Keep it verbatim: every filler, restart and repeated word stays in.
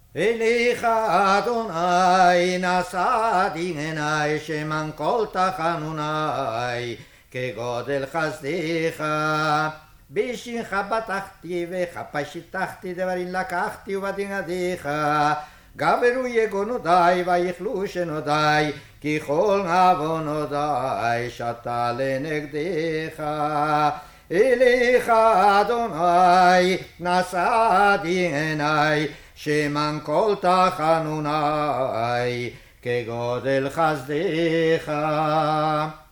אליך אדוני נשאתי עיני שמען כל תחנוני כגודל חסדיך בשמך בטחתי וכפה שיטחתי דברים לקחתי ובדין גברו יגונותי ויכלו שנותי כי כל עוונותי שתה לנגדך אליך אדוני נשאתי עיני שמען כל תחנוני כגודל חסדיך